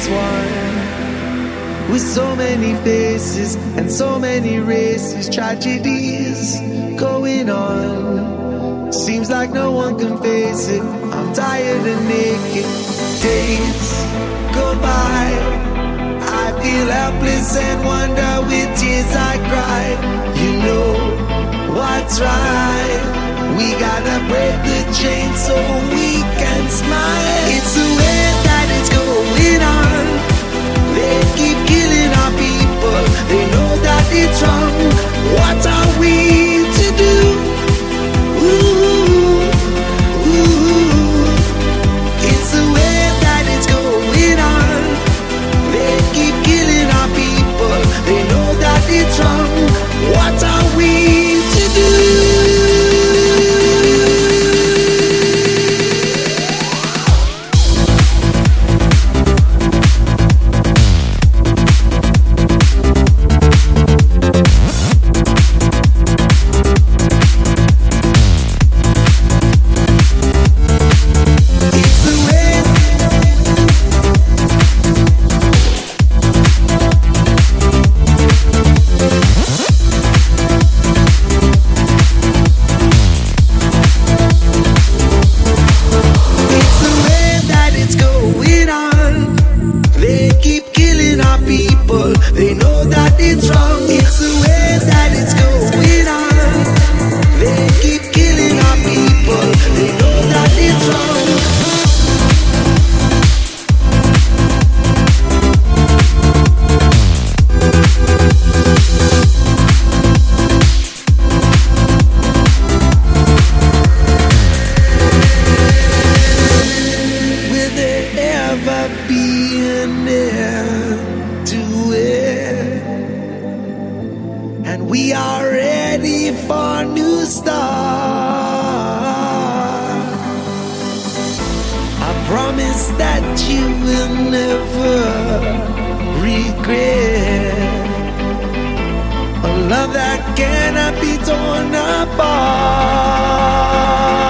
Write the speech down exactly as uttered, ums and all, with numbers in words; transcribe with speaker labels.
Speaker 1: is one with so many faces and so many races, tragedies going on. Seems like no one can face it. I'm tired and naked. Days go by, I feel helpless and wonder with tears I cry. You know what's right. We gotta break the chain so we can smile. It's the way that it's going on. They keep killing our people. They know that it's wrong. What are we to do? Ooh, ooh. It's the way that it's going on. They keep killing our people. They know that it's wrong. What are we to do? Love that cannot be torn apart.